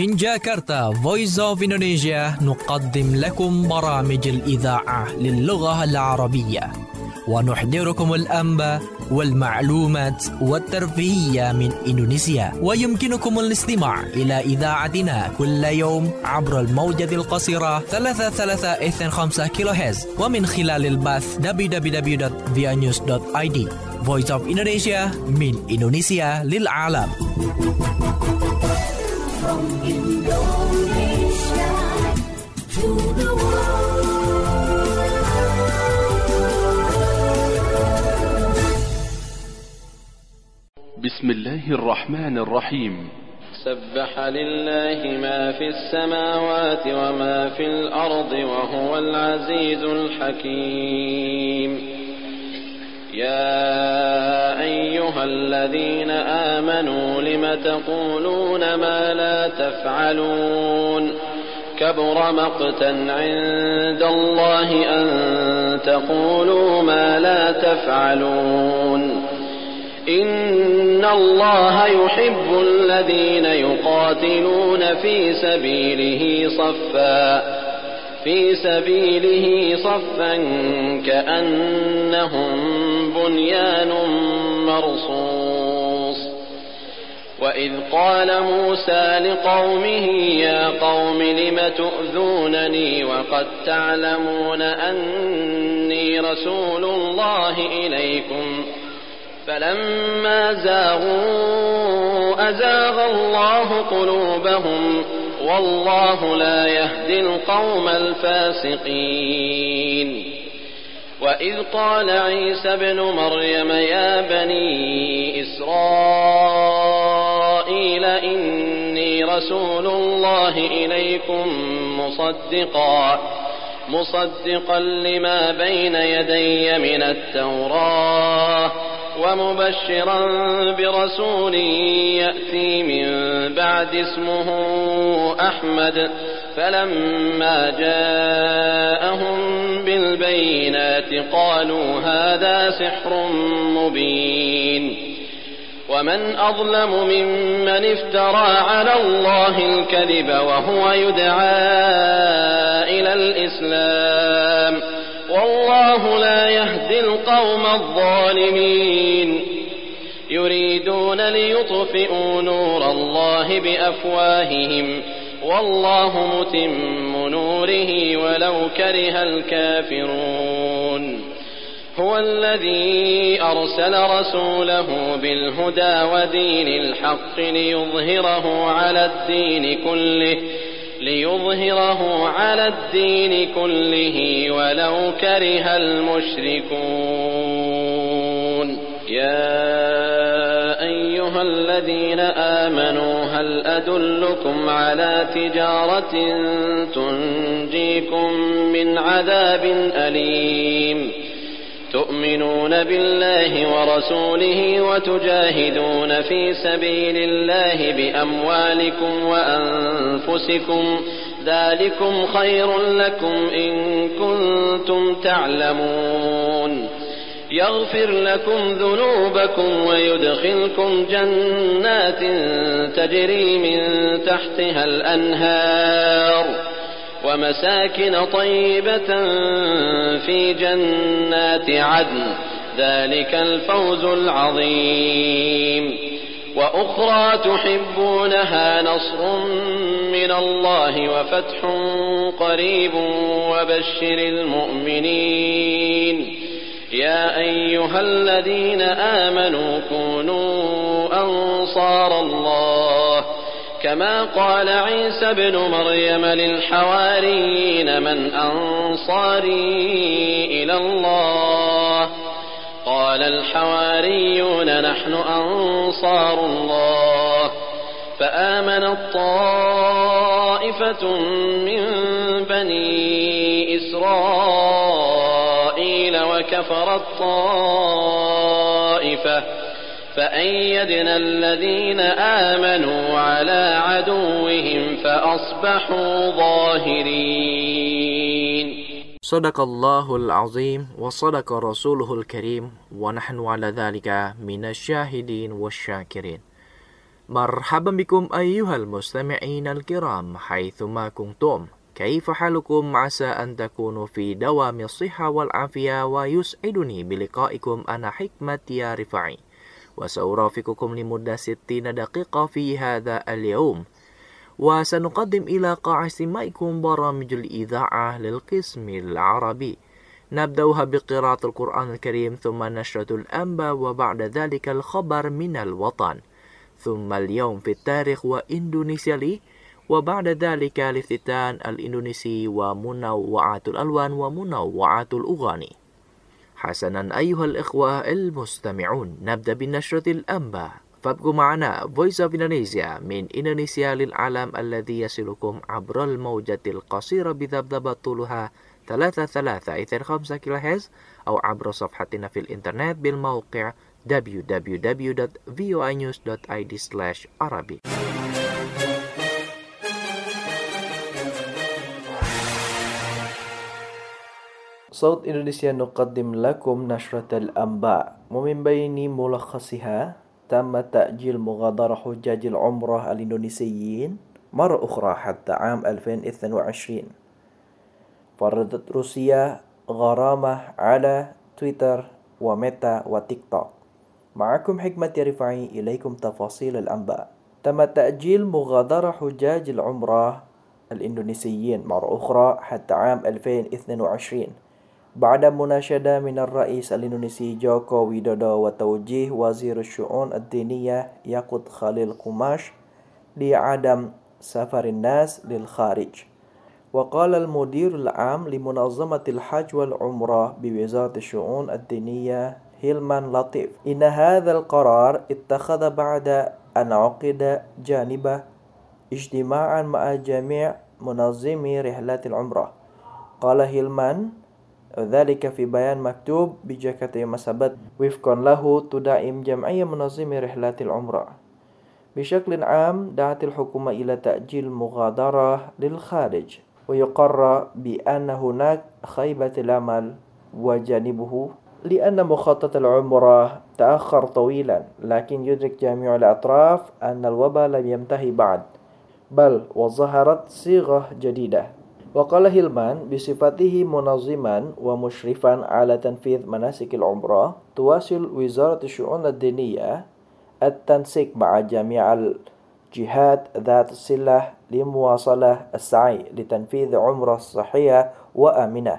من جاكرتا Voice of Indonesia نقدم لكم برامج الإذاعة للغة العربية ونحضركم الأنباء والمعلومات والترفيهية من إندونيسيا. ويمكنكم الاستماع إلى إذاعتنا كل يوم عبر الموجة القصيرة 3325 كيلوهرتز ومن خلال البث www.vianews.id. Voice of Indonesia من إندونيسيا للعالم. From Indonesia to the world. بسم الله الرحمن الرحيم. سبح لله ما في السماوات وما في الأرض وهو العزيز الحكيم. يا أيها الذين آمنوا لم تقولون ما لا تفعلون كبر مقتا عند الله أن تقولوا ما لا تفعلون إن الله يحب الذين يقاتلون في سبيله صفا كأنهم بنيان مرصوص. وإذ قال موسى لقومه يا قوم لم تؤذونني وقد تعلمون أني رسول الله إليكم فلما زاغوا أزاغ الله قلوبهم والله لا يهدي القوم الفاسقين. وإذ قال عيسى ابن مريم يا بني إسرائيل إني رسول الله إليكم مصدقا لما بين يدي من التوراة ومبشرا برسول يأتي من بعد اسمه أحمد فلما جاءهم بالبينات قالوا هذا سحر مبين. ومن أظلم ممن افترى على الله الكذب وهو يدعى إلى الإسلام والله لا يهدي القوم الظالمين. يريدون ليطفئوا نور الله بأفواههم والله متم نوره ولو كره الكافرون. هو الذي أرسل رسوله بالهدى ودين الحق ليظهره على الدين كله ولو كره المشركون. يا أيها الذين آمنوا هل أدلكم على تجارة تنجيكم من عذاب أليم تؤمنون بالله ورسوله وتجاهدون في سبيل الله بأموالكم وأنفسكم ذلكم خير لكم إن كنتم تعلمون. يغفر لكم ذنوبكم ويدخلكم جنات تجري من تحتها الأنهار ومساكن طيبة في جنات عدن ذلك الفوز العظيم. وأخرى تحبونها نصر من الله وفتح قريب وبشر المؤمنين. يا أيها الذين آمنوا كونوا أنصار الله كما قال عيسى ابن مريم للحواريين من أنصاري إلى الله قال الحواريون نحن أنصار الله. فآمنت طائفة من بني إسرائيل وكفرت طائفة فأيدنا الذين آمنوا على عدوهم فأصبحوا ظاهرين. صدق الله العظيم وصدق رسوله الكريم ونحن على ذلك من الشاهدين والشاكرين. مرحبا بكم أيها المستمعين الكرام حيثما كنتم. كيف حالكم؟ عسى أن تكونوا في دوام الصحة والعافية، ويسعدني بلقائكم. أنا حكمة يا رفاعي، وسأرافقكم لمدة 60 دقيقة في هذا اليوم، وسنقدم إلى قاع استماعكم برامج الإذاعة للقسم العربي. نبدأها بقراءة القرآن الكريم، ثم نشرة الأنباء، وبعد ذلك الخبر من الوطن، ثم اليوم في التاريخ وإندونيسيا لي، وبعد ذلك الافتتان الإندونيسي ومنوعات الألوان ومنوعات الأغاني. حسنا أيها الإخوة المستمعون، نبدأ بنشرة الأنباء، فابقوا معنا Voice of Indonesia من إندونيسيا للعالم، الذي يصلكم عبر الموجة القصيرة بذبذبة طولها 33.5 كيلوهرتز، أو عبر صفحتنا في الإنترنت بالموقع www.voinews.id/Arabic. صوت إندونيسيا نقدم لكم نشرة الأنباء، ومن بين ملخصها: تم تأجيل مغادرة حجاج العمرة الإندونيسيين مرة أخرى حتى عام 2022. فرضت روسيا غرامة على تويتر وميتا وتيك توك. معكم حكمة رفاعي، إليكم تفاصيل الأنباء. تم تأجيل مغادرة حجاج العمرة الإندونيسيين مرة أخرى حتى عام 2022 بعد مناشدة من الرئيس الإندونيسي جوكو ويدودو وتوجيه وزير الشؤون الدينية ياقوت خليل قماش لعدم سفر الناس للخارج. وقال المدير العام لمنظمة الحج والعمرة بوزارة الشؤون الدينية هيلمان لطيف إن هذا القرار اتخذ بعد أن عقد جانبه اجتماعا مع جميع منظمي رحلات العمرة. قال هيلمان ذلك في بيان مكتوب بجاكرتا يوم السبت، وفقا له تدعم جمعية منظمي رحلات العمرة. بشكل عام دعت الحكومة إلى تأجيل المغادرة للخارج، ويقر بأن هناك خيبة الأمل وجانبه لأن مخطط العمرة تأخر طويلا، لكن يدرك جميع الأطراف أن الوباء لم ينتهي بعد، بل وظهرت صيغة جديدة. وقال هيلمان بصفته منظما ومشرفا على تنفيذ مناسك العمرة، تواصل وزارة الشؤون الدينية التنسيق مع جميع الجهات ذات الصلة لمواصلة السعي لتنفيذ عمرة صحية وآمنة.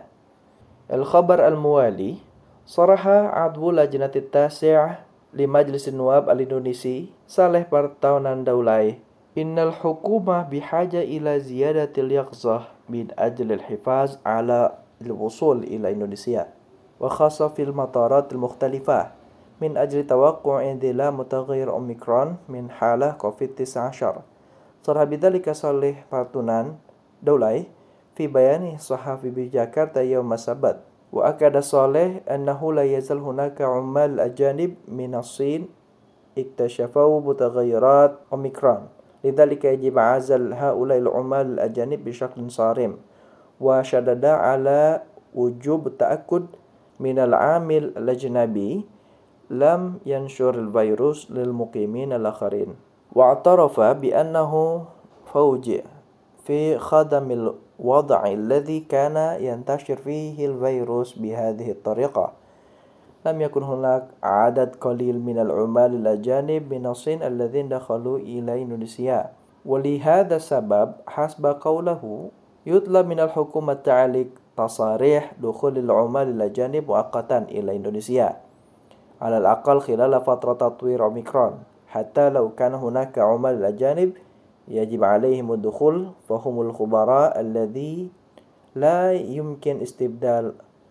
الخبر الموالي: صرح عضو لجنة التاسع لمجلس النواب الإندونيسي صالح برتاوnan Daulay إن الحكومة بحاجة إلى زيادة اليقظة من أجل الحفاظ على الوصول إلى إندونيسيا، وخاصة في المطارات المختلفة، من أجل توقع انزلاق متغير أوميكرون من حالة كوفيد-19. صرح بذلك صالح برتاوnan Daulay في بيانه الصحفي بجاكرتا يوم السبت. وأكد صالح أنه لا يزال هناك عمال أجانب من الصين اكتشفوا متغيرات أوميكرون، لذلك يجب عزل هؤلاء العمال الأجانب بشكل صارم. وشدد على وجوب التأكد من العامل الأجنبي لم ينشر الفيروس للمقيمين الآخرين. واعترف بأنه فوجئ في خدم الوضع الذي كان ينتشر فيه الفيروس بهذه الطريقة. لم يكن هناك عدد قليل من العمال الأجانب من الصين الذين دخلوا إلى إندونيسيا، ولهذا السبب حسب قوله يطلب من الحكومة تعليق تصاريح دخول العمال الأجانب مؤقتا إلى إندونيسيا على الأقل خلال فترة تطوير أوميكرون. حتى لو كان هناك عمال الأجانب يجب عليهم الدخول، فهم الخبراء الذي لا يمكن استبدال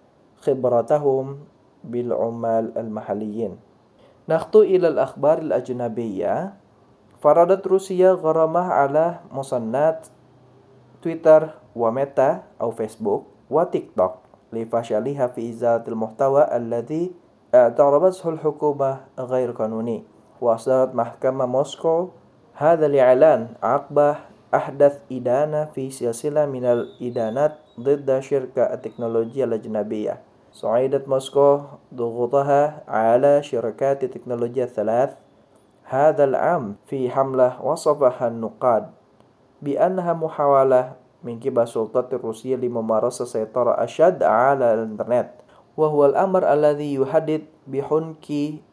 خبرتهم بالعمال المحليين. نخطو إلى الأخبار الأجنبية. فرضت روسيا غرامة على منصات تويتر وميتا أو فيسبوك وتيك توك لفشلها في إزالة المحتوى الذي اعتبرته الحكومة غير قانوني. وأصدرت محكمة موسكو هذا الإعلان عقب أحدث إدانة في سلسلة من الإدانات ضد شركة التكنولوجيا الأجنبية. صعدت موسكو ضغوطها على شركات التكنولوجيا الثلاث هذا العام في حملة وصفها النقاد بأنها محاولة من قبل السلطات الروسية لممارسة سيطرة أشد على الإنترنت، وهو الأمر الذي يهدد بحنك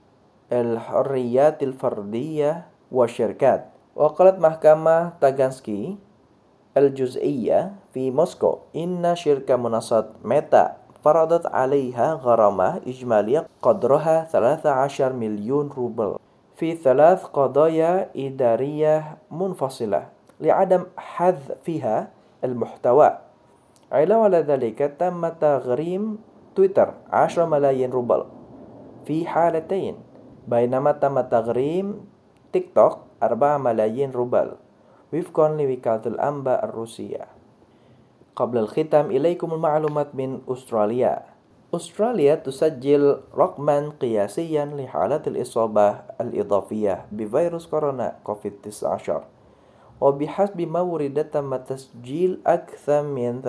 الحريات الفردية والشركات. وقالت محكمة تاغانسكي الجزئية في موسكو إن شركة منصات ميتا فرضت عليها غرامة إجمالية قدرها 13 مليون روبل في 3 قضايا إدارية منفصلة لعدم حذفها المحتوى. علاوة على ذلك تم تغريم تويتر 10 ملايين روبل في حالتين، بينما تم تغريم تيك توك 4 ملايين روبل وفقا لوكالة الأنباء الروسية. قبل الختام إليكم المعلومات من أستراليا. أستراليا تسجل رقما قياسيا لحالات الإصابة الإضافية بفيروس كورونا كوفيد-19، وبحسب ما ورد تم تسجيل أكثر من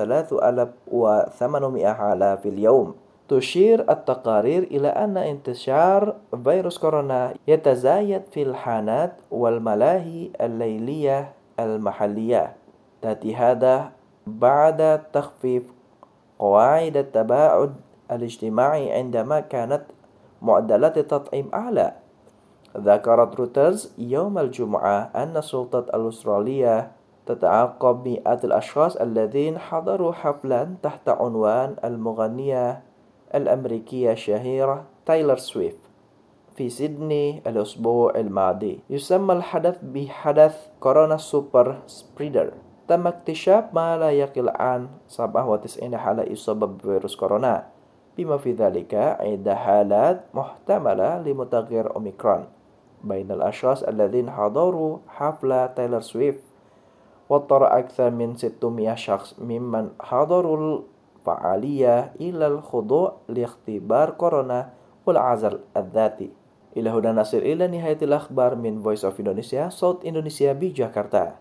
3800 حالة في اليوم. تشير التقارير إلى أن انتشار فيروس كورونا يتزايد في الحانات والملاهي الليلية المحلية، تأتي هذا بعد تخفيف قواعد التباعد الاجتماعي عندما كانت معدلات التطعيم أعلى. ذكرت رويترز يوم الجمعة أن السلطات الأسترالية تتعاقب مئات الأشخاص الذين حضروا حفلا تحت عنوان المغنية الأمريكية الشهيرة تايلور سويفت في سيدني الأسبوع الماضي. يسمى الحدث بحدث كورونا سوبر سبريدر. تم اكتشاف ما لا يقل عن 97 حالة إصابة بفيروس كورونا، بما في ذلك عدة حالات محتملة لمتغير أوميكرون بين الأشخاص الذين حضروا حفلة تايلور سويفت. واضطر أكثر من 600 شخص ممن حضروا الفعالية إلى الخضوع لاختبار كورونا والعزل الذاتي. إلى هنا نصل إلى نهاية الأخبار من Voice of Indonesia, صوت إندونيسيا بجاكرتا.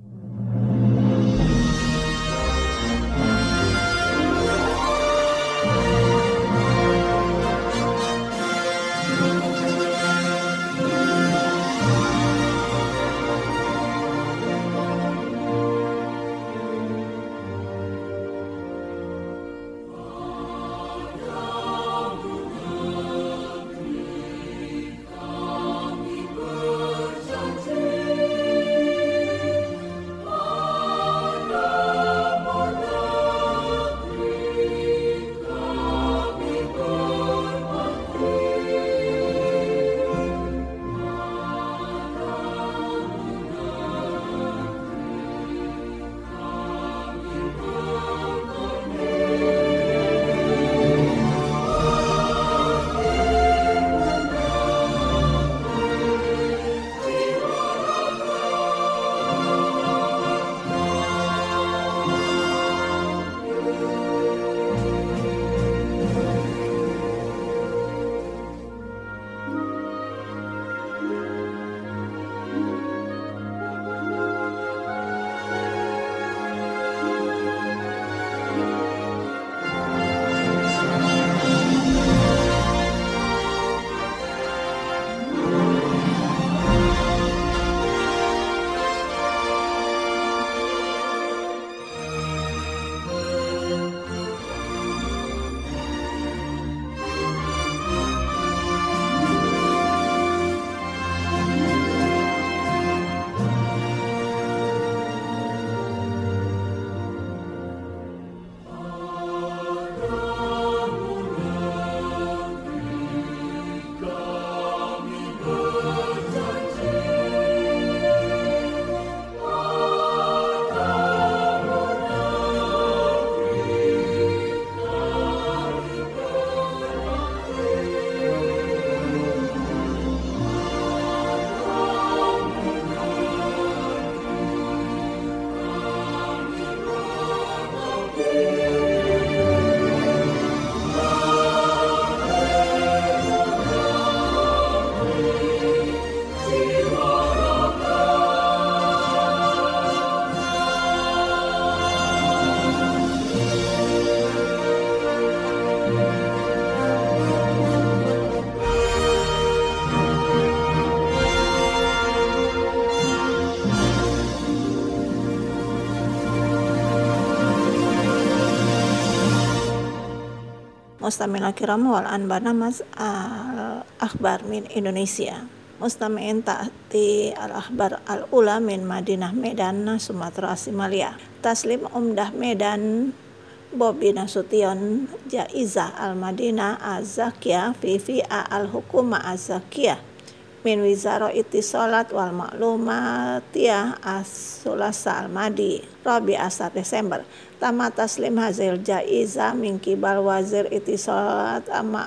mustamina kiram wal anbarnamas al-akhbar min Indonesia. Mustami'in ta'ti al-akhbar al-ula min Madinah Medan, Sumatera Simalia. Taslim Umdah Medan Bobi Nasution Jaizah al-Madinah az-Zakiyah fi fi'a al-Hukuma az-Zakiyah min Wizara Ittisalat wal Ma'lumatiyah as-Sulasa al-Madi Rabi Asar Desember. Tama taslim hazil jaizah min kibal Wazir Ittisalat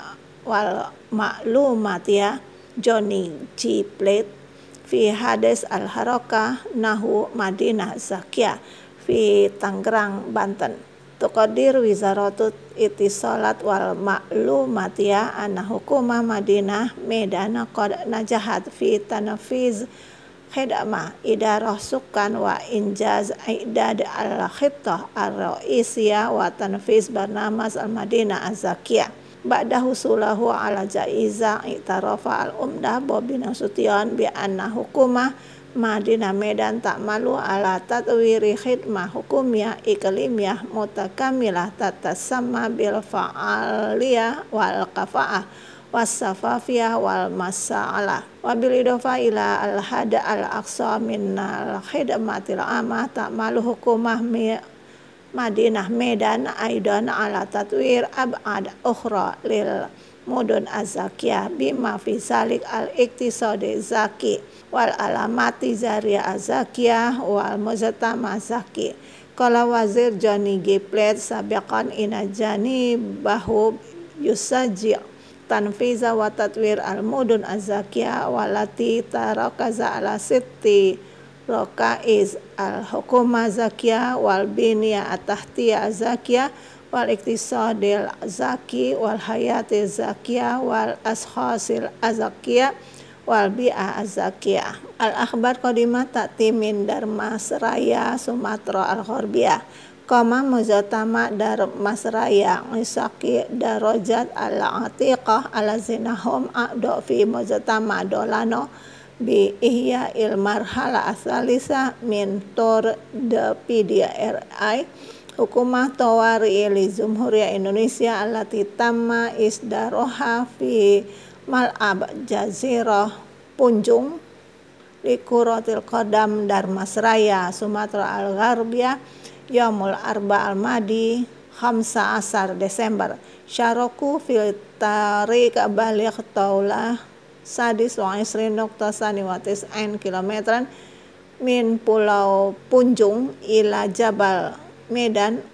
wal Ma'lumatiyah Johnny G. Plate fi Hades al-Harakah Nahu Madinah Zakiyah fi Tangerang, Banten. Tuqadir Wizaratut Ittisalat wal Ma'lumatiyah anna hukumah Madinah Medan qad najahat fi tanfiz khidmah idarah sukan wa injaz i'dad al-khittah ar-ra'isiyah wa tanfiz barnamas al-Madinah az-Zakiyah. Ba'da husulahu ala jaiza i'tarafa al-Umdah Bobi Nasution bi anna hukumah Madinah Medan ta'malu ala tatwiri khidmah hukumiyah iklimiyah mutakamilah tatasamma bil fa'aliyah wal kafa'ah was-safafiyah wal mas'alah wa bil idofa ila al-hada al-aqsa min al-khidmatil amah ta'malu hukumah Madinah Medan aidan ala tatwir ab'ad ukhra lil mudun az-zakiyah bima fi zalik al-iktisadi zaki wal alamati zariyah az-zakiyah wal mujtama zaki. Qala Wazir Johnny G. Plate sabiqan ina jani bahu yusaji tanfiza wa tatwir al-mudun az-zakiyah walati tarakaza ala sitti Rokaiz al-Hukumah Zakiyah wal Biniyah at-Tahtiyah Zakiyah wal Iktisadil Zaki wal Hayati Zakiyah wal Ashasil Zakiyah wal Bi'ah Zakiyah. Al-akhbar qadimah ta'ti min Darmasraya Sumatera al-Gharbiyah. Qama muzatama Darmasraya Isaki darajat al-atiqah ala zinahum a'do fi muzatama dolano bi ihya il marhala asalisa min tor de PDRI hukumah tawari li Jumhuriyah Indonesia allati tamma isdaroha fi mal'ab jazirah Punjung li Kuratil Qadam Darmasraya Sumatera al-Gharbiyah Yaumul Arba al-Madi 15 Desember syaraku fil tariq baligh taulah sadis wa isrin nokta saniwatis ain kilometran min Pulau Punjung ila Jabal Medan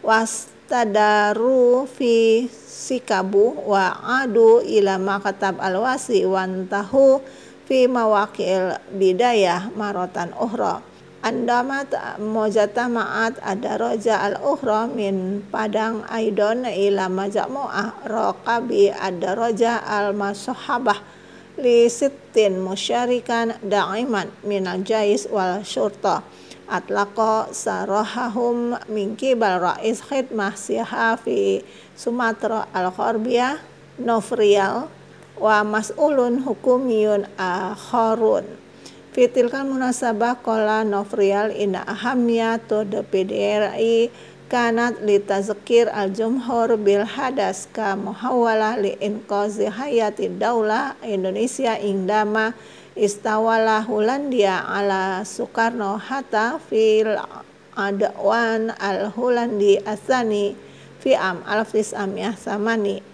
wastadaru fi Sikabu wa adu ila makatab al-wasi wantahu fi mawaqil bidayah marotan ukhra andamat mujtama'at ad-daraja al-ukhra min Padang Aidon ila majmu'ah raqabi ad-daraja al-masahabah li sittin musyarikan da'iman minal jais wal syurta atlaqa sarahahum min kibal rais khidmah siha fi Sumatera al-Gharbiyah Nofrial wa mas'ulun hukumiyun akharun fi tilkal munasabah qala Nofrial inna ahamiyatu de PDRI kanat li tazkir al-jumhur bil hadas ka muhawalah li inqazi hayati daulah Indonesia indama istawala Hulandia ala Soekarno Hatta fil adwan al-Hulandi asani fi am 1948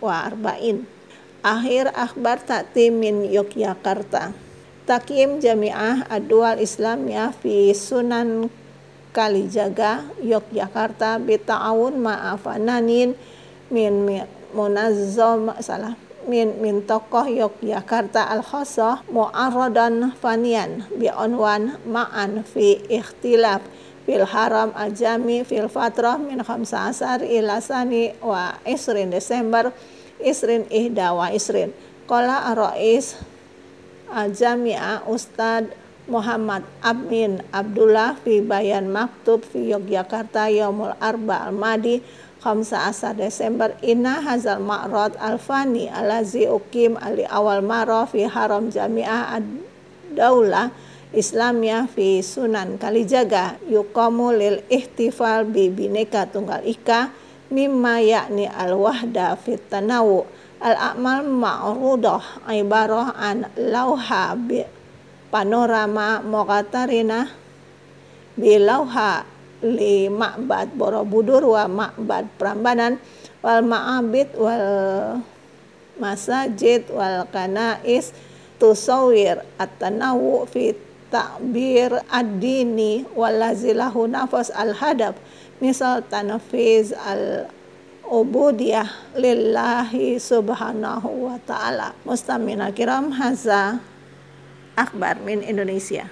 akhir akhbar ta'ti min Yogyakarta takim jami'ah ad-dual islamiyah fi Sunan Kalijaga Yogyakarta bita'awun ma'afananin min munazzam min tokoh Yogyakarta al-Khosoh mu'arradan fanian bi'unwan ma'an fi ikhtilaf fil haram al-jami fil fatrah min 15 ila sani wa isrin Desember isrin ihda wa isrin qala ar-rais al-jami'ah Ustad Muhammad Amin Abdullah fi bayan maktub fi Yogyakarta Yaumul Arba al-Madi 15 Desember inna hazal ma'rad al-fani alazi ukim ali awal marah fi haram jami'ah ad-daulah Islamiyah fi Sunan Kalijaga yuqamu lil ihtifal bi bineka tunggal ika mimma yakni al-wahda fit tanawu. Al-a'mal ma'rudah ibarah an lauha bi panorama muqatarina bi lauha li ma'bad Borobudur wa ma'bad Prambanan wal ma'abid wal masajid wal kanais tusawir at-tanawu fi ta'bir ad-dini walazilahu nafas al-hadab misal tanfiz al-ubudiyah lillahi subhanahu wa ta'ala. Mustamina kiram, haza akhbar min Indonesia.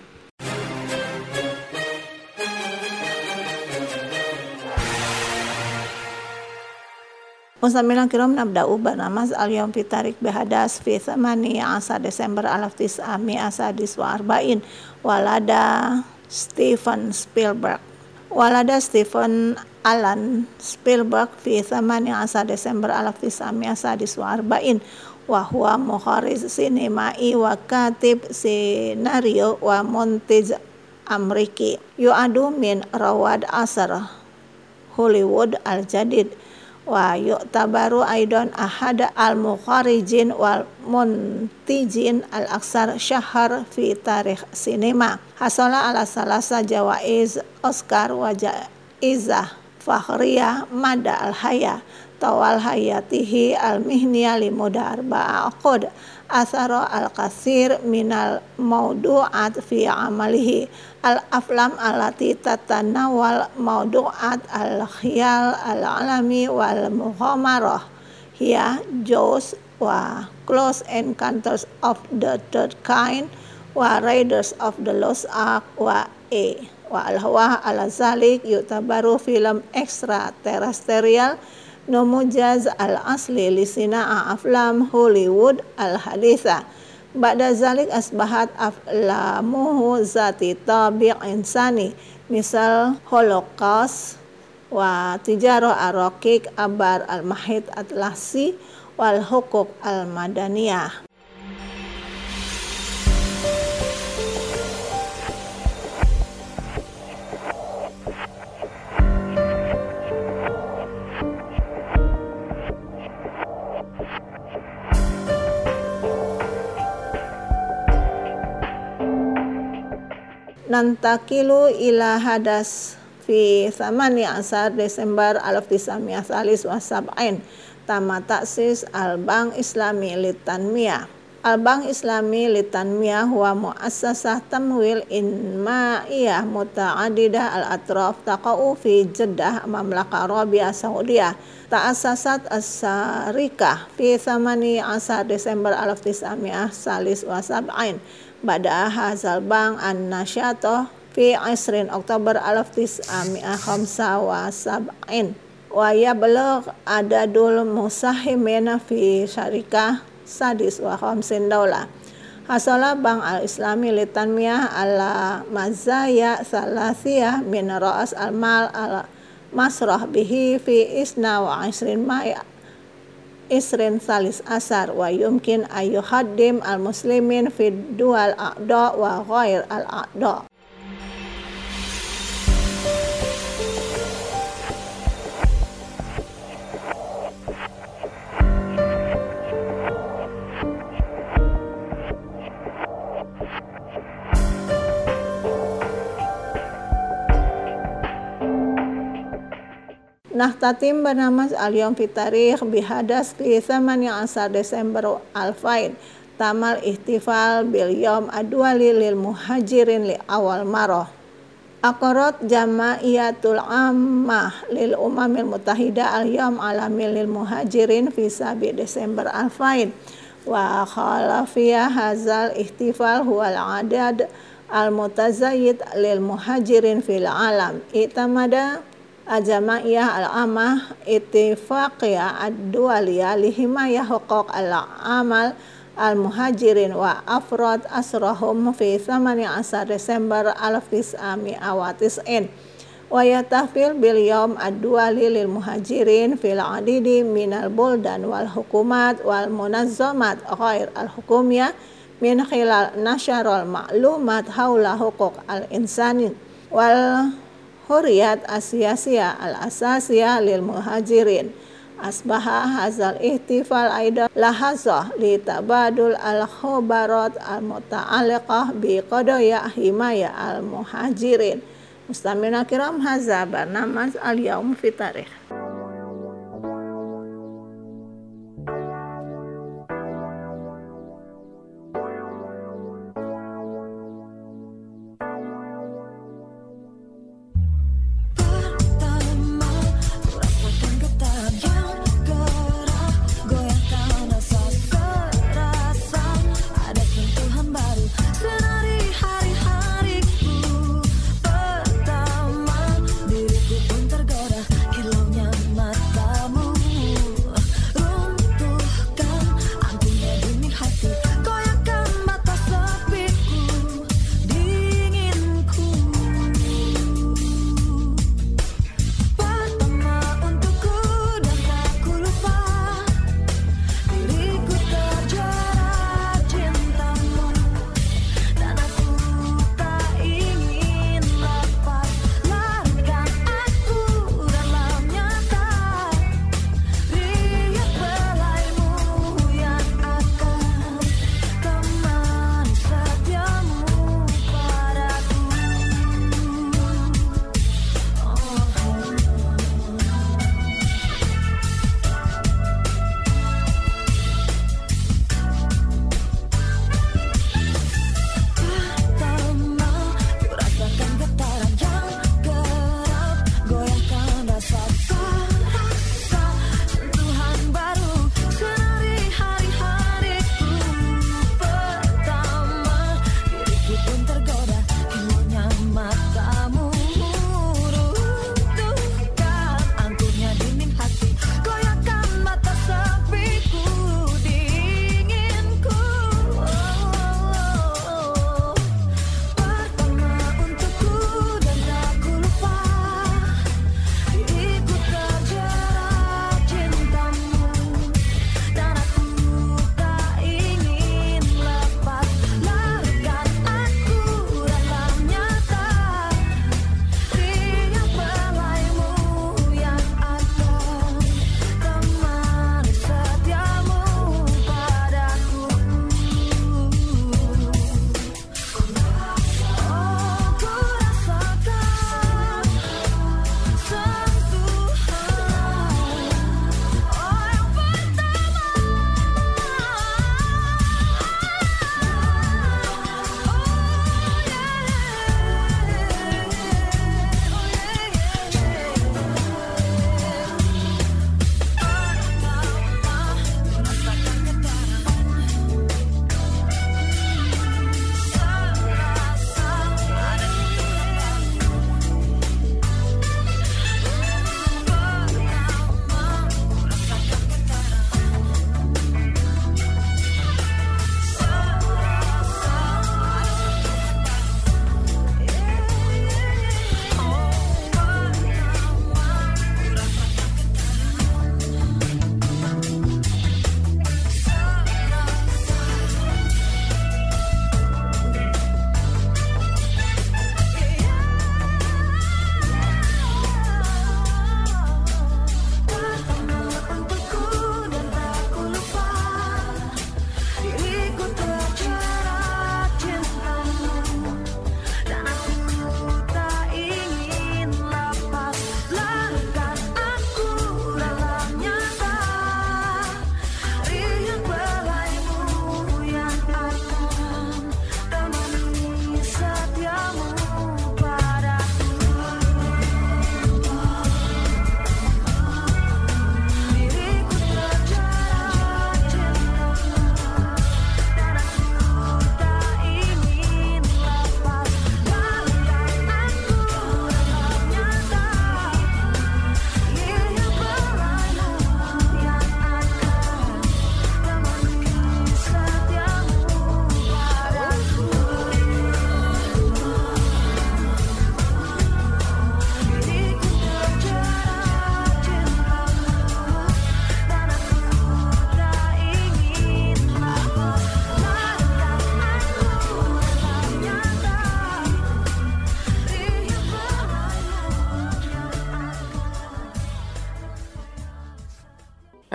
Mustamina kiram, nabda'u barnamaz al-yawm fi tarik bihadas fi 18 Desember 1940 walada Steven Spielberg. Walada Stephen Alan Spielberg fi 18 Desember 1940 wa huwa mukharrij sinemai wa katib skenario wa montaj Amriki yu'adu min rawad asar Hollywood al-jadid wa yu'tabaru aidan ahad al-mukharijin wal muntijin al-aksar syahar fi tarikh sinema. Hasala ala salasa jawaiz Oscar wa jaizah fakhriyah mada al-haya tawal hayatihi al-mihniya li muda arba'a aqad athara al-kathir minal mawdu'at fi amalihi al-aflam allati tatanawal mawdu'at al-khiyal al-alami wal mughamarah hiya Jaws wa Close Encounters of the Third Kind wa Raiders of the Lost Ark wa wa al-hawa ala zalik yutabaru film extraterrestrial numujaz al-asli li sina'a aflam Hollywood al-haditha. Ba'da zalik asbahat aflamuhu zati tabi' insani misal Holocaust wa tijaro arokik abar al-mahid atlasi wal hukuk al-madaniyah. Nantakilu ila hadas fi 18 Desember 1970 tama taksis al-Bank Islami Litanmiyah. Al-Bank Islami Litanmiyah huwa muassasah tamwil inma'iyah muta'adidah al-atraf taqa'u fi Jeddah Mamlakah Arabia Saudiyah. Ta'assasat as-sarikah fi 18 Desember 1970 Bada hazal bank an-nasyatoh fi 20 Oktober 1975 wa yablugh adadul musahimin fi syarikah sadis wa khamsin daulah. Hasala Bank Al-Islami Litanmiyah ala mazaya salasiyah min ra'as al-mal al-masrah bihi fi isna wa 20 Mai Isrin salis asar wa yumkin ayyuhaddim al-muslimin fi dual a'da wa ghair al-a'da. Nahtatim bernama al-yawm fi tarikh bihadas fi 18 Desember 2000 tamal ihtifal bil yawm adwali lil muhajirin li awal marah. Aqarat jamaiyatul ammah lil umamil mutahidah al-yawm alamil lil muhajirin fi 7 Desember 2000 wa khalafiyah hazal ihtifal huwal adad al-mutazayyid lil muhajirin fil alam. Itamada Al-Jamaiyah Al-Amah Ittifaqiyah Ad-Dualiyah Lihimayah Huquq Al-Amal Al-Muhajirin wa Afrad Asrahum fi 18 Desember 1990 wa yatafil bil yawm ad-duali lil muhajirin fil adidi minal buldan wal hukumat wal munazzamat ghair al-hukumiyah min khilal nasyarul ma'lumat haula huquq al-insani wal Hurriyat Asiyasiyah Al-Asasiyah lil Muhajirin. Asbaha hazal ihtifal aidan lahazah li tabadul al-khobarat al-muta'alliqah bi qadaya himaya al-muhajirin. Mustamina kiram hazza barnamaj al-yaum fi tarikh. Diriku pun tergoda, kilaunya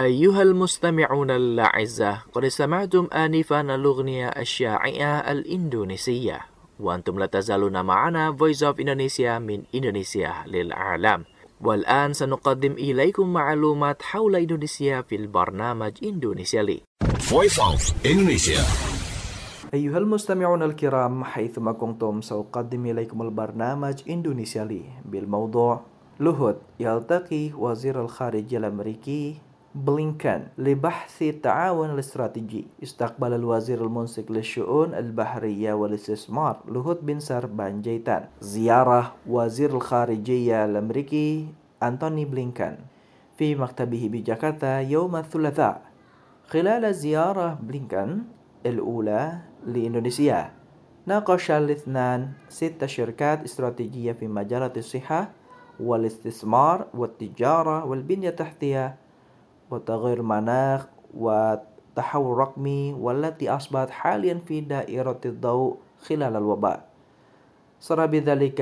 أيها المستمعون الأعزاء قد استمعتم آنفا الأغنية الشائعة الإندونيسية وأنتم لا تزالون معنا Voice of Indonesia من إندونيسيا للعالم. والآن سنقدم إليكم معلومات حول إندونيسيا في البرنامج إندونيسيا لي. Voice of Indonesia. أيها المستمعون الكرام حيثما كنتم سأقدم إليكم البرنامج إندونيسيا لي بالموضوع لوهوت يلتقي وزير الخارجية الأمريكي بلينكن لبحث التعاون الاستراتيجي. استقبل الوزير المنسق للشؤون البحرية والاستثمار لوهوت بنصر بانجيتان زيارة وزير الخارجية الأمريكي أنتوني بلينكن في مكتبه بجاكرتا يوم الثلاثاء. خلال زيارة بلينكن الأولى لإندونيسيا ناقش الاثنان 6 شركات استراتيجية في مجالات الصحة والاستثمار والتجارة والبنية التحتية وتغير المناخ والتحول الرقمي والتي أصبحت حاليا في دائرة الضوء خلال الوباء. صرح بذلك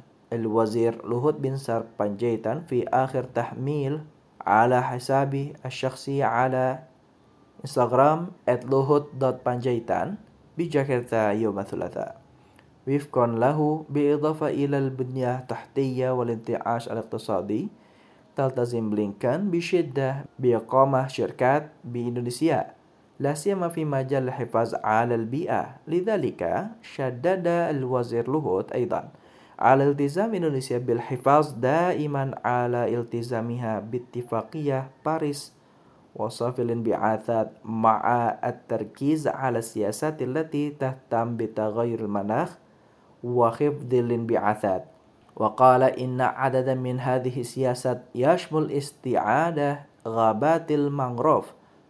الوزير لوهوت بنصر بانجيتان في آخر تحميل على حسابه الشخصي على انستغرام @luhut.panjaitan بجاكرتا يوم الثلاثاء. وفقا له بإضافة إلى البنية التحتية والانتعاش الاقتصادي تلتزم بلينكن بشدة بإقامة شركات بإندونيسيا لا سيما في مجال الحفاظ على البيئة. لذلك شدد الوزير لوهوت أيضا على التزام إندونيسيا بالحفاظ دائما على التزامها باتفاقية باريس وصف الانبعاثات مع التركيز على السياسات التي تهتم بتغير المناخ وخفض الانبعاثات. وقال إن عددا من هذه السياسات يشمل استعادة غابات المانغروف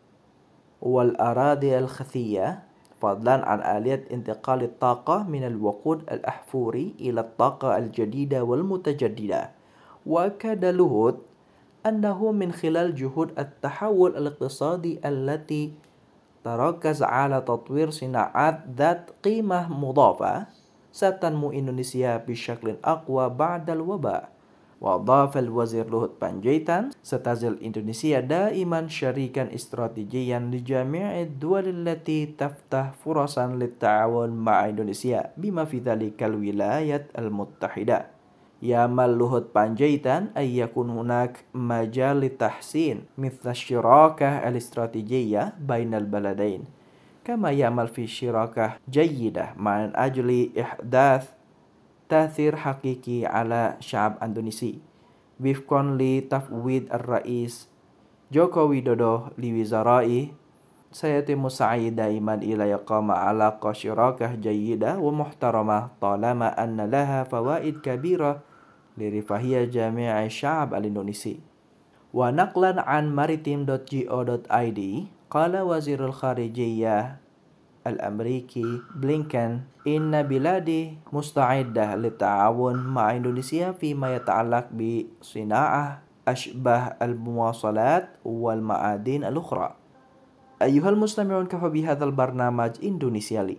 والأراضي الخثية فضلا عن آلية انتقال الطاقة من الوقود الأحفوري إلى الطاقة الجديدة والمتجددة. وأكد لوهوت أنه من خلال جهود التحول الاقتصادي التي تركز على تطوير صناعات ذات قيمة مضافة ستنمو إندونيسيا بشكل أقوى بعد الوباء. وأضاف الوزير لوهوت بانجيتان ستظل إندونيسيا دائما شريكا استراتيجيا لجميع الدول التي تفتح فرصا للتعاون مع إندونيسيا بما في ذلك الولايات المتحدة. يأمل لوهوت بانجيتان أن يكون هناك مجال للتحسين مثل الشراكة الاستراتيجية بين البلدين كما يعمل في شراكة جيدة من أجل إحداث تأثير حقيقي على شعب إندونيسي. وفقا لتفويض الرئيس جوكو ويدودو لوزرائه سيتم السعي دائما إلى إقامة علاقة شراكة جيدة ومحترمة طالما أن لها فوائد كبيرة لرفاهية جميع الشعب الإندونيسي. ونقلا عن maritime.go.id قال وزير الخارجية الأمريكي بلينكن إن بلادي مستعدة للتعاون مع إندونيسيا فيما يتعلق بصناعة أشبه المواصلات والمعادن الأخرى. أيها المستمعون كفى بهذا البرنامج إندونيسيا لي.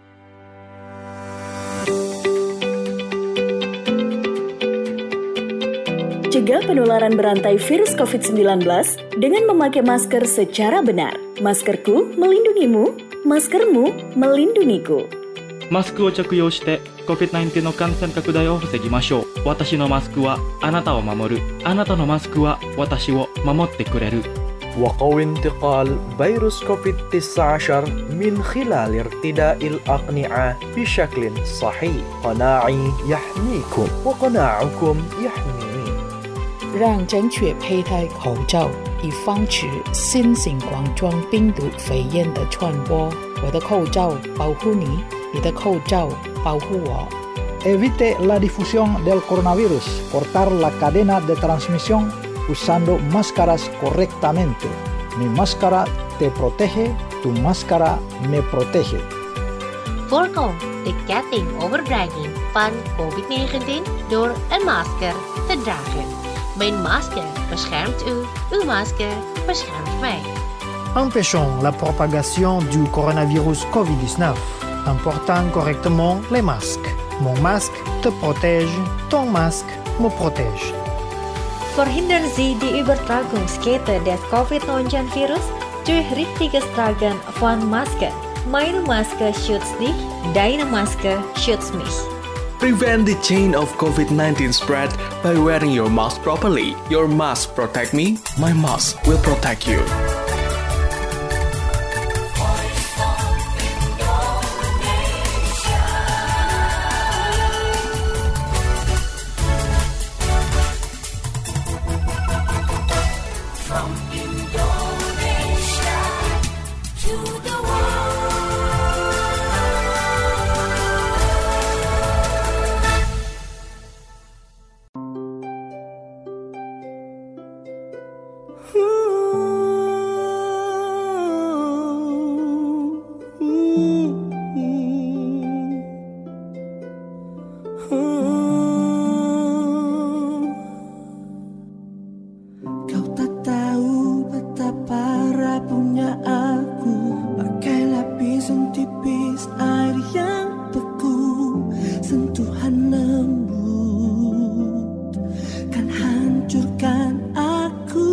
Cegah penularan berantai virus COVID-19 dengan memakai masker secara benar. Maskerku melindungimu, maskermu melindungiku. マスクを着用して COVID-19 の感染拡大を防ぎましょう。私のマスクはあなたを守る。あなたのマスクは私を守ってくれる。 وقوي انتقال فيروس كوفيد-19 من خلال ارتداء الأقنعة بشكل صحيح. قناعي يحميكم وقناعكم يحميني. 让正确佩戴口罩，以防止新型冠状病毒肺炎的传播。我的口罩保护你，你的口罩保护我。 Evite la difusión del coronavirus. Cortar la cadena de transmisión usando máscaras correctamente. Mi máscara te protege, tu máscara me protege. Voorkom de ketting overdraging van COVID-19 door een masker te dragen. Mijn masker beschermt u, uw masker beschermt mij. Empêchons la propagation du coronavirus COVID-19 en portant correctement les masques. Mon masque te protège, ton masque me protège. Verhindern Sie die Übertragungskette des Covid-19-Virus durch richtiges Tragen von Maske. Meine Maske schützt dich, deine Maske schützt mich. Prevent the chain of COVID-19 spread by wearing your mask properly. Your mask protect me, my mask will protect you. From Indonesia to the Kau tak tahu betapa rapuhnya aku, bagai lapisan tipis air yang beku. Sentuhan lembut kan hancurkan aku.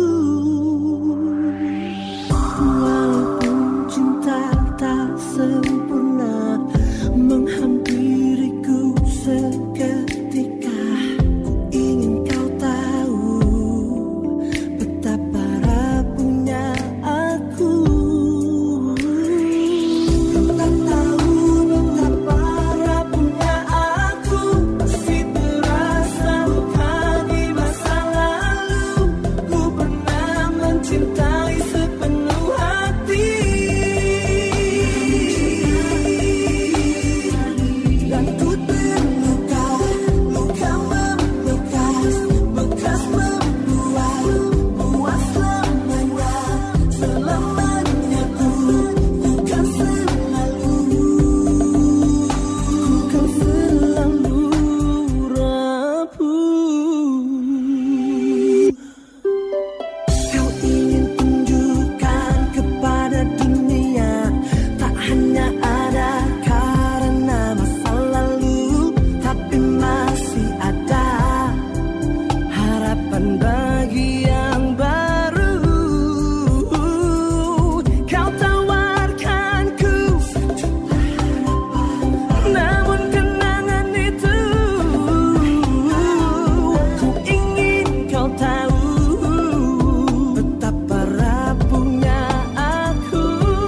Walaupun cinta tak sempurna menghampiriku seketika, ku ingin kau tahu betapa rapuhnya aku. Kau tak tahu betapa rapuhnya aku, masih terasa luka di masa lalu. Ku pernah mencintai sepenuh hati, dan ku terluka, luka membekas, bekas membuat puas selamanya. Selamanya ku kan selalu rapuh. Kau ingin tunjukkan kepada dunia, tak hanya ada karena masa lalu, tapi masih ada harapan bagi yang baru. Kau tawarkanku sejuta harapan, namun kenangan itu ku ingin kau tahu betapa rapuhnya aku.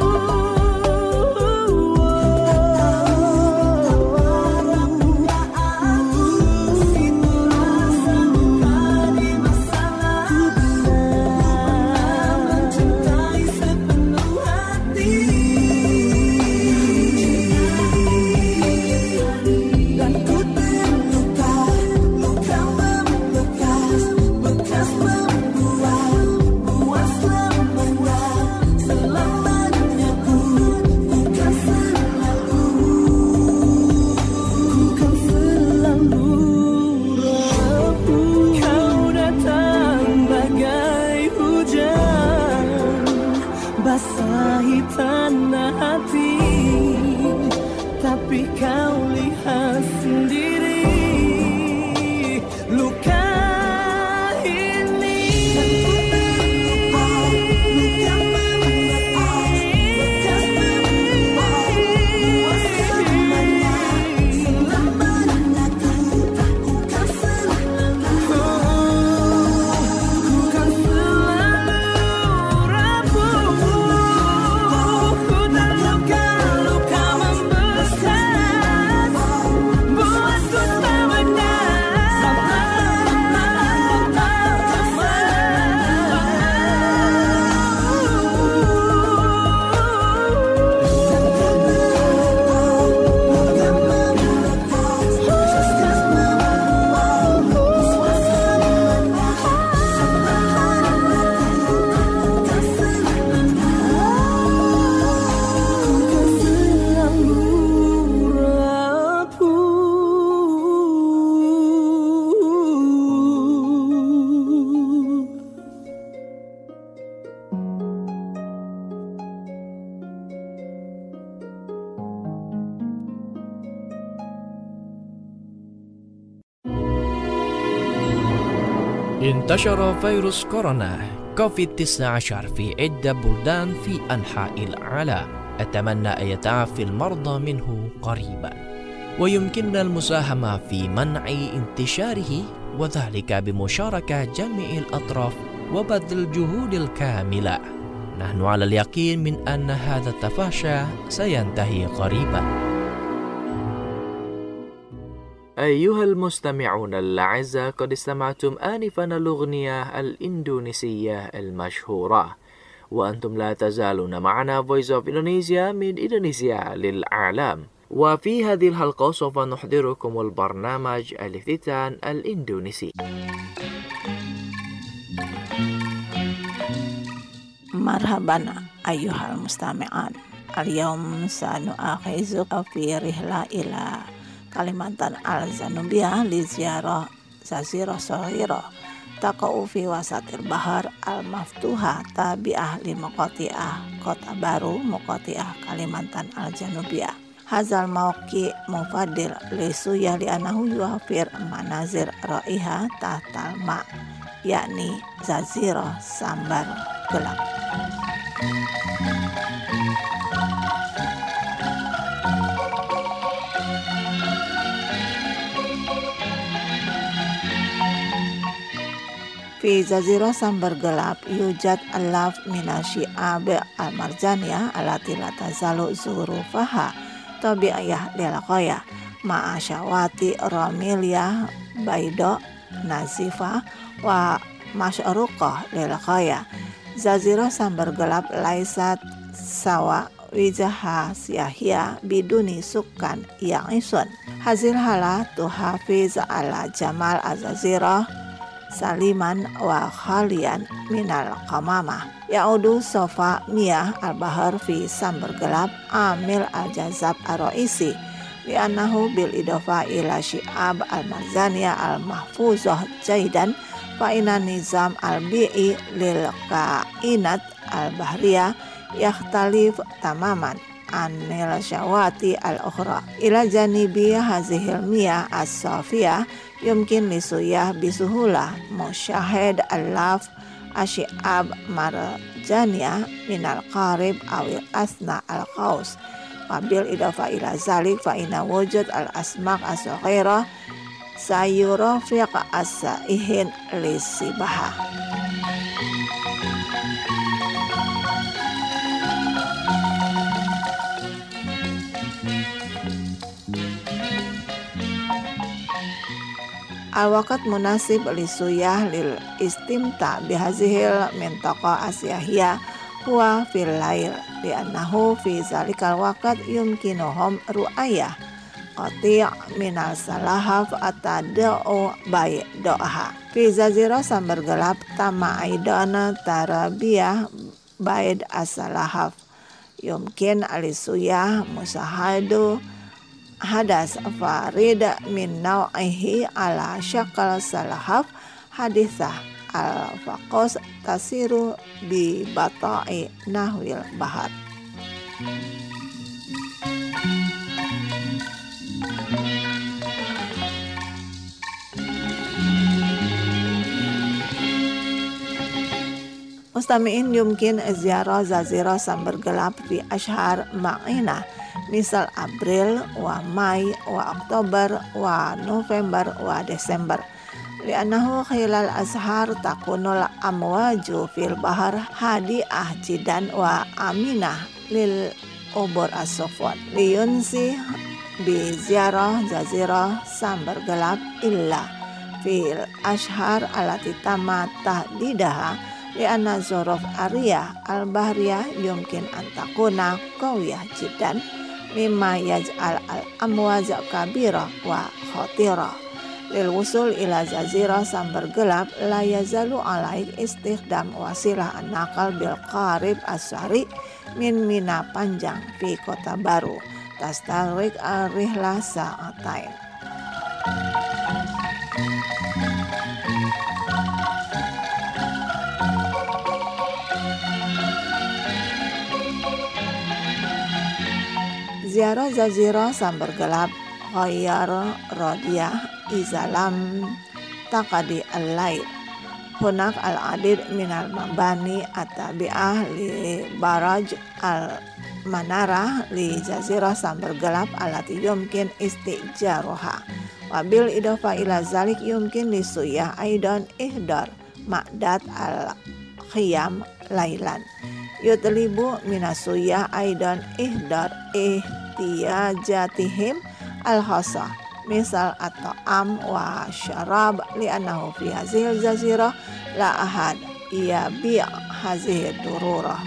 Mencintai sepenuh hati, dan ku terluka, luka membekas, bekas membuat puas selamanya. Selamanya ku kan selalu rapuh. Kau datang bagai hujan, basahi tanah hati, tapi kau lihat sendiri luka ini. Luka membekas, bekas membuat puas selamanya. Selamanya ku kan selalu rapuh. Ku terluka, luka membekas, انتشر فيروس كورونا كوفيد-19 في عدة بلدان في أنحاء العالم. أتمنى أن يتعافى المرضى منه قريبا، ويمكننا المساهمة في منع انتشاره، وذلك بمشاركة جميع الأطراف وبذل الجهود الكاملة. نحن على اليقين من أن هذا التفاشي سينتهي قريبا. أيها المستمعون الأعزاء، قد استمعتم آنفا الأغنية الإندونيسية المشهورة، وأنتم لا تزالون معنا Voice of Indonesia من إندونيسيا للعالم. وفي هذه الحلقة سوف نحضركم البرنامج الافتتان الإندونيسي. مرحبا أيها المستمعون، اليوم سنؤخذكم في رحلة إلى كليمانتان الجنوبية لزيارة جزيرة صغيرة تقع في وسط البحر المفتوحة تابعة لمقاطعة كوتا بارو مقاطعة كليمانتان الجنوبية. هذا الموقع مفضل للسياح لأنه يوفر مناظر رائعة تحت الماء، يعني جزيرة سامبر gelap. في جزيرة سامبر gelap يوجد آلاف من الشعاب المرجانية التي لا تزال ظروفها طبيعية للغاية، مع شواطئ رملية بيضاء نظيفة ومشروقة للغاية. جزيرة سامبر gelap ليست سوى وجهة سياحية بدون سكان يعيشون. هذه الحالة تحافظ على جمال الجزيرة سليما وخاليا من القمامة. يعود صفاء مياه البحر في سامبر gelap عامل الجذب الرئيسي، لأنه بالإضافة إلى شعاب المرجانية المحفوظة جيدا، فإن النظام البيئي للكائنات البحرية يختلف تماما عن الشواطئ الأخرى. إلى جانب هذه المياه الصافية يمكن للسياح بسهولة مشاهدة آلاف الشعاب مرجانية من القارب أو أثناء الغوص. وبالإضافة إلى ذلك فإن وجود الأسماك الصغيرة سيرافق السائحين للسباحة. الوقت مناسب للسياح للاستمتاع بهذه المنطقة السياحية هو في الليل، لأنه في ذلك الوقت يمكنهم رؤية قطيع من السلاحف التضوء بيضاءها. في جزيرة سامبر gelap تم أيضا تربية بيض السلاحف. يمكن للسياح مشاهدة حدث فريد من نوعه على شكل سلاحف حديثة الفقوس تسير ببطء نحو البحر. مستمعين، يمكن زيارة جزيرة سامبر gelap في أشهر معينة مثل أبريل وماي وأكتوبر ونوفمبر وديسمبر، لأنه خلال الأشهر تكون الأمواج في البحر هادئة جدا وآمنة للعبور الصفوان. لينسي بزيارة جزيرة سامبر gelap إلا في الأشهر التي تم تحديدها، لأن ظروف الرياح البحرية يمكن أن تكون قوية جدا، مما يجعل الأمواج كبيرة وخطيرة. للوصول إلى جزيرة سامبر gelap لا يزال عليك استخدام وسيلة النقل بالقارب السريع من ميناء بانجang في كوتا بارو، تستغرق الرحلة ساعتين. زيارة جزيرة سامبر gelap غير رادية إذا لم تقضي الليل. Hunak al-adid minal mabani at-tabi'ah li baraj al-manarah li jazirah sambar gelap alati yumkin istijaroha. Wabil idofa ila zalik yumkin li suyah aidan ihdar ma'dat al-khiyam lailan. Yutlibu minasuyah aidan ihdar ihtiyajatihim al-khasah. Misal at-ta'am wa syarab li'annahu fi hazil jazirah la ahad ia bi' hazil dururah.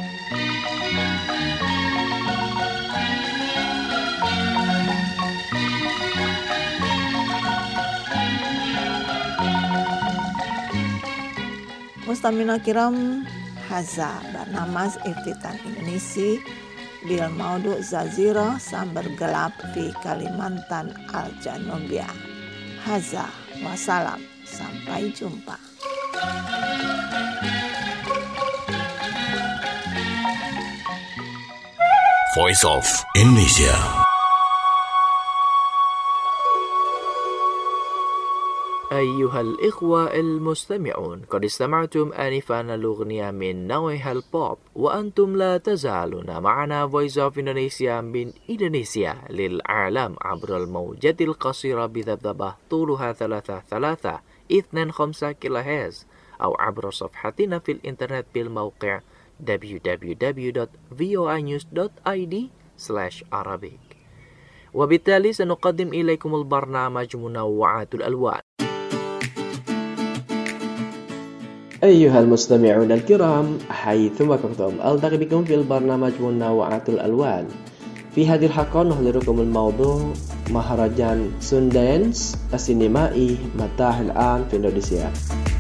Mustamina kiram haza barnamas iftitan Indonesia bil maudu Jazirah sambar gelap fi Kalimantan Al-Janubiyah. Haza wassalam, sampai jumpa. Voice of Indonesia. أيها الإخوة المستمعون، قد استمعتم آنفا الأغنية من نوعها البوب، وأنتم لا تزالون معنا Voice of Indonesia من إندونيسيا للعالم عبر الموجة القصيرة بذبذبة طولها 3.325 كيلوهرتز أو عبر صفحتنا في الإنترنت بالموقع www.voinews.id/Arabic. وبالتالي سنقدم إليكم البرنامج منوعات الألوان. أيها المستمعون الكرام، حيثما كنتم ألتقي بكم في البرنامج منوعات الألوان. في هذه الحلقة نحضركم الموضوع مهرجان سوندانس السينمائي متاح الآن في إندونيسيا.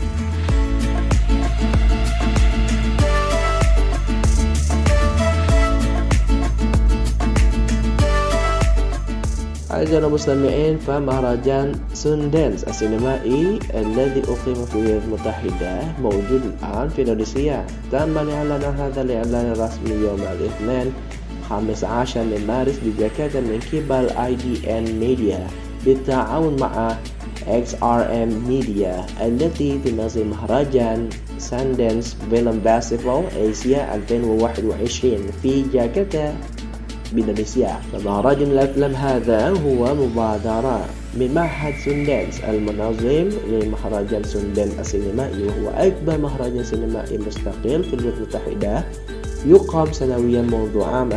أعزائنا المستمعين، فمهرجان سوندانس السينمائي الذي أقيم في الولايات المتحدة موجود الآن في إندونيسيا. تم إعلان هذا الإعلان الرسمي يوم الاثنين 15 من مارس بجاكرتا من قبل IDN ميديا بالتعاون مع XRM ميديا التي تنظم مهرجان ساندانس فيلم فيستيفال آسيا 2021 في جاكرتا بإندونيسيا. فمهرجان الأفلام هذا هو مبادرة من معهد سوندانس المنظم لمهرجان سوندانس السينمائي، وهو أكبر مهرجان سينمائي مستقل في الولايات المتحدة يقام سنويا منذ عام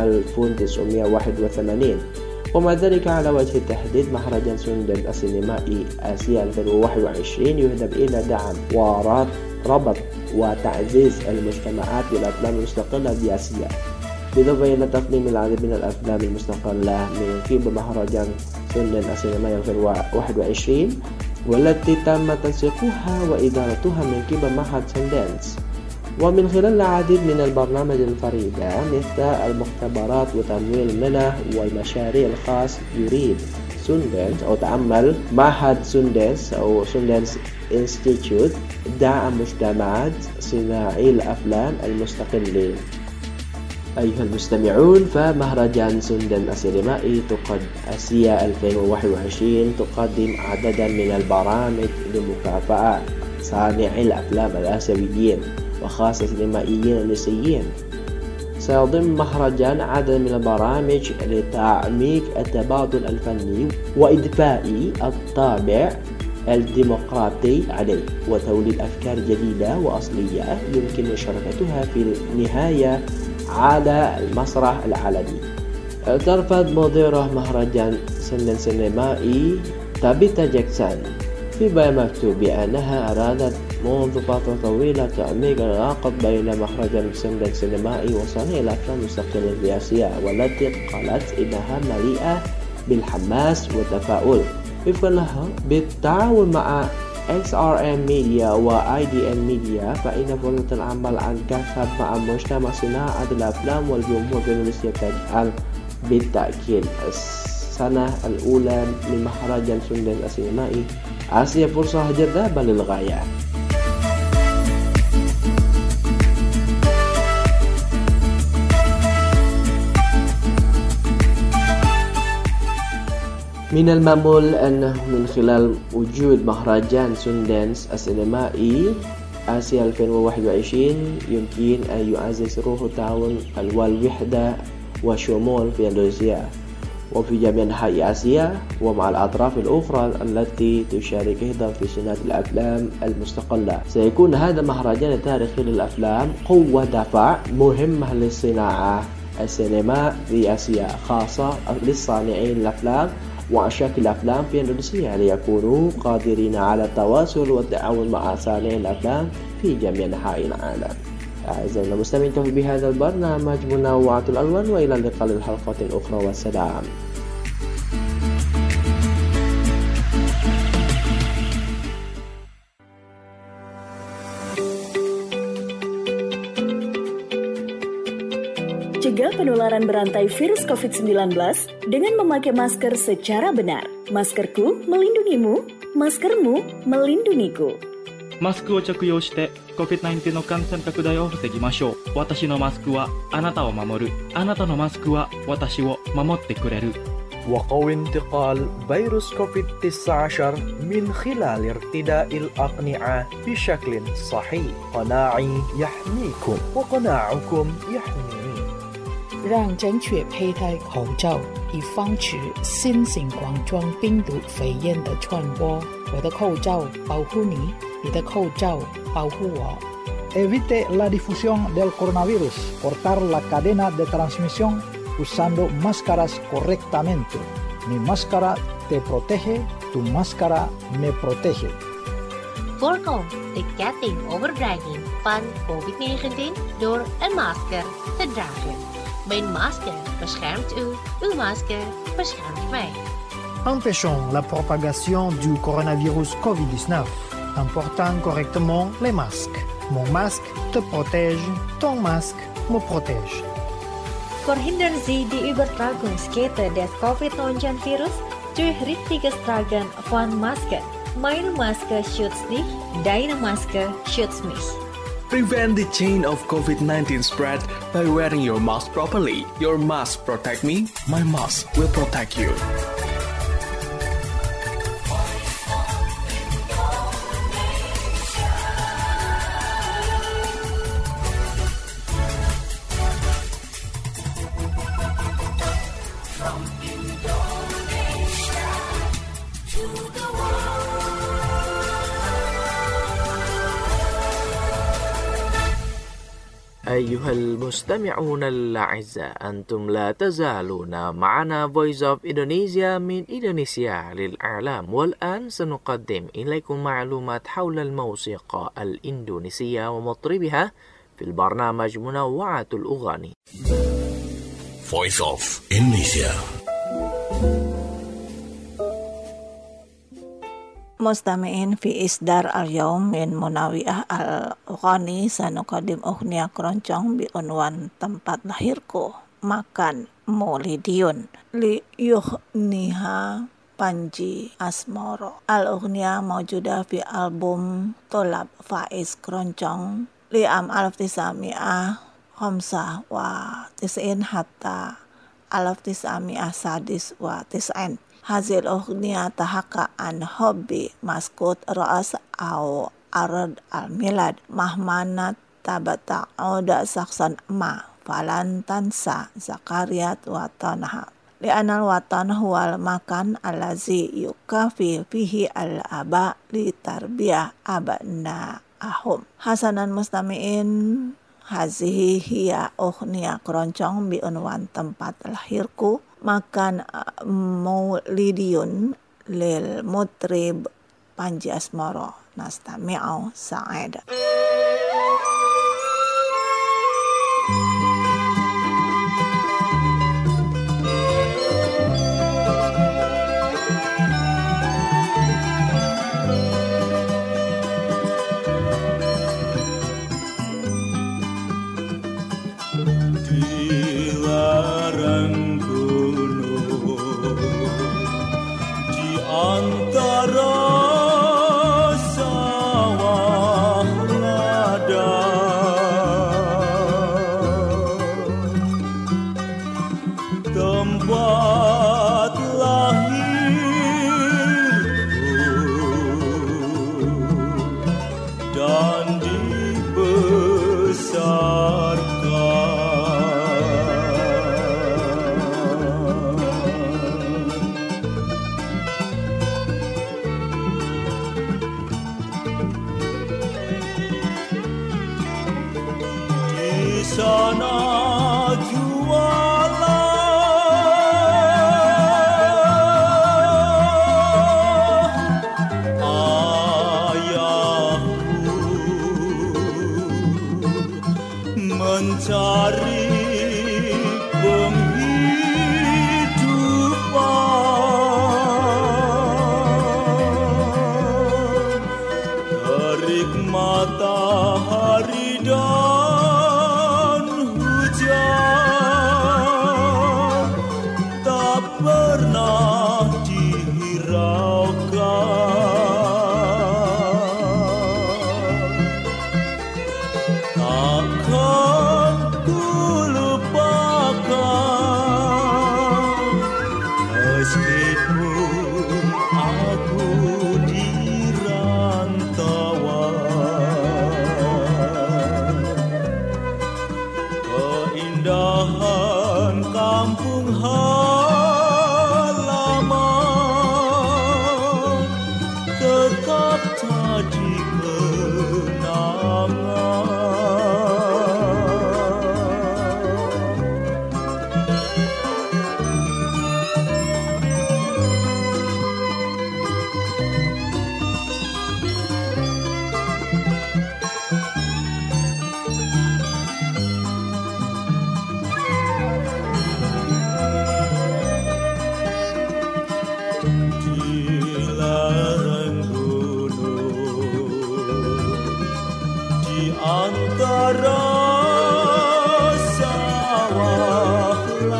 1981. ومع ذلك على وجه التحديد مهرجان سوندانس السينمائي آسيا 2021 يهدف إلى دعم وربط وتعزيز المجتمعات بالأفلام المستقلة بآسيا، بالإضافة إلى تقديم العديد من الأفلام المستقلة من قبل مهرجان سوندانس السينمائي 2021 والتي تم تنسيقها وإدارتها من قبل معهد سوندانس، ومن خلال العديد من البرامج الفريدة مثل المختبرات وتمويل المنح والمشاريع الخاص. يريد سوندانس أو تعمل معهد سوندانس أو سوندانس انستيتيوت دعم مجتمعات صناعي الأفلام المستقلين. أيها المستمعون، فمهرجان سوندانس السينمائي آسيا 2021 تقدم عددا من البرامج لمكافأة صانعي الأفلام الآسيويين وخاصة السينمائيين النسائيين. سيضم مهرجان عدد من البرامج لتعميق التبادل الفني وإضفاء الطابع الديمقراطي عليه وتوليد أفكار جديدة وأصلية يمكن مشاركتها في النهاية على المسرح العالمي. ترفض مديرة مهرجان سوندانس السينمائي تابيتا جاكسون في بيان مكتوب بأنها أرادت منذ فترة طويلة تعميق العلاقة بين مهرجان سوندانس السينمائي وصانعي الأفلام المستقلة في آسيا، والتي قالت إنها مليئة بالحماس والتفاؤل. وفقا لها بالتعاون مع XRM ميديا و IDN ميديا فإن فرصة العمل عن كثب مع مجتمع صناعة الأفلام والجمهور في إندونيسيا تجعل بالتأكيد السنة الأولى من مهرجان سوندانس السينمائي آسيا فرصة جذابة للغاية. من المأمول أنه من خلال وجود مهرجان سوندانس السينمائي آسيا 2021 يمكن أن يعزز روح التعاون والوحدة والشمول في إندونيسيا وفي جميع أنحاء آسيا ومع الأطراف الأخرى التي تشارك أيضا في صناعة الأفلام المستقلة. سيكون هذا مهرجان تاريخي للأفلام قوة دفع مهمة للصناعة السينما في آسيا، خاصة للصانعين الأفلام وعشاق الأفلام في إندونيسيا ليكونوا قادرين على التواصل والتعاون مع صانعي الأفلام في جميع أنحاء العالم. أعزائنا المستمعين، كفى بهذا البرنامج منوعات الألوان، وإلى اللقاء للحلقة الأخرى والسلام. Cegah penularan berantai virus COVID-19 dengan memakai masker secara benar. Maskerku melindungimu, maskermu melindungiku. マスクを着用して COVID-19 の感染拡大を防ぎましょう。私のマスクはあなたを守る。あなたのマスクは私を守ってくれる。 وقوي انتقال فيروس كوفيد-19 من خلال ارتداء الأقنعة بشكل صحيح. قناعي يحميكم وقناعكم يحميني. 让正确佩戴口罩，以防止新型冠状病毒肺炎的传播。我的口罩保护你，你的口罩保护我。 Evite la difusión del coronavirus. Cortar la cadena de transmisión usando máscaras correctamente. Mi máscara te protege, tu máscara me protege. Voorkom de ketting overdraging van COVID-19 door een masker te dragen. Mijn masker beschermt u, uw masker beschermt mij. Empêchons la propagation du coronavirus Covid-19 en portant correctement les masques. Mon masque te protège, ton masque me protège. Verhindern Sie die Übertragungskette des Covid-19-Virus durch richtiges Tragen von Masken. Meine Maske schützt dich, deine Maske schützt mich. Prevent the chain of COVID-19 spread by wearing your mask properly. Your mask protect me, my mask will protect you. أيها المستمعون الأعزاء، أنتم لا تزالون معنا Voice of Indonesia من إندونيسيا للإعلام. والآن سنقدم إليكم معلومات حول الموسيقى الإندونيسية ومطربها في البرنامج منوعات الأغاني. Voice of Indonesia. مستمعين في إصدار اليوم من منوعات الأغاني سنقدم أغنية keroncong بعنوان tempat lahirku, makan Maulidiun ليغنيها Panji Asmoro. الأغنية موجودة في ألبوم طلب فائز keroncong لعام 1995 حتى 1999. هذه الأغنية تحكى عن حب مسكوت رأس أو عرض الميلاد. مهما تبتعد شخصا ما فلن تنسى ذكريات وطنها، لأن الوطن هو المكان الذي يكافئ فيه الآباء لتربية أبنائهم. حسنا مستمعين، هذه هي أغنية keroncong بعنوان tempat lahirku makan Maulidiun للمطرب Panji Asmoro. نستمع سعادة. Antara sawah Meskipun aku di rantauan, keindahan kampung halaman tetap jadi kenangan. Antara sawah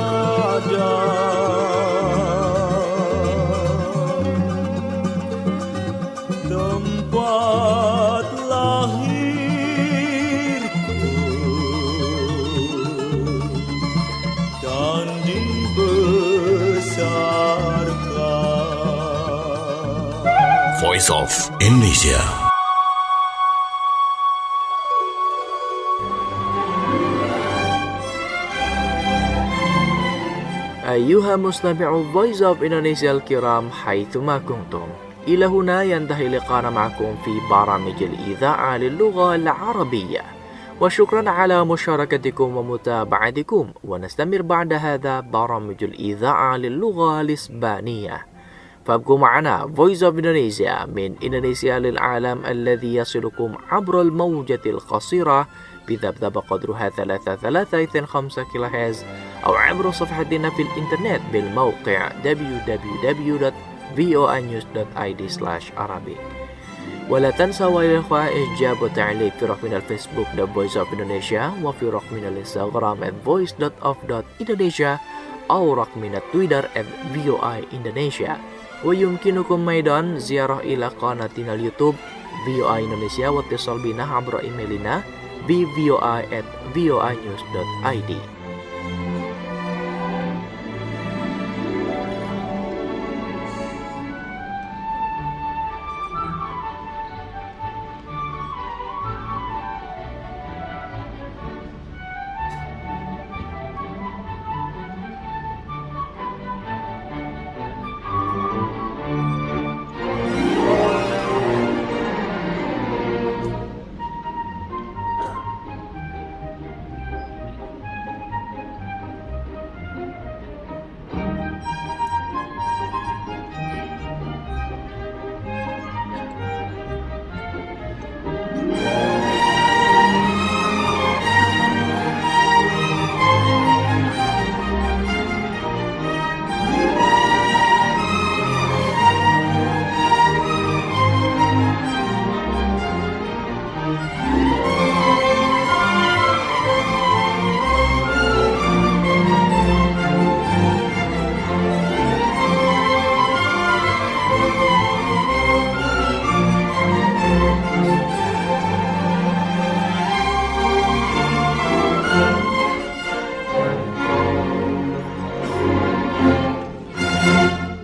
ladang, tempat lahirku dan dibesarkan. Voice of Indonesia. أيها مستمعو Voice of Indonesia الكرام حيثما كنتم، إلى هنا ينتهي لقاءنا معكم في برامج الإذاعة للغة العربية، وشكرا على مشاركتكم ومتابعتكم، ونستمر بعد هذا برامج الإذاعة للغة الإسبانية. فابقوا معنا Voice of Indonesia من إندونيسيا للعالم الذي يصلكم عبر الموجة القصيرة بذبذب قدرها 3.325 كيلوهرتز أو عبر صفحتنا في الإنترنت بالموقع www.voanews.id/arabic. ولا تنسوا يا الأخوة إعجاب وتعليق في رقمنا الفيسبوك The Voice of Indonesia، وفي رقمنا الإنستغرام @voice.of.indonesia أو رقمنا تويتر @voi Indonesia. ويمكنكم أيضا زيارة إلى قناتنا اليوتيوب VOA Indonesia واتصال بنا عبر إيميلنا bvoi@voanews.id.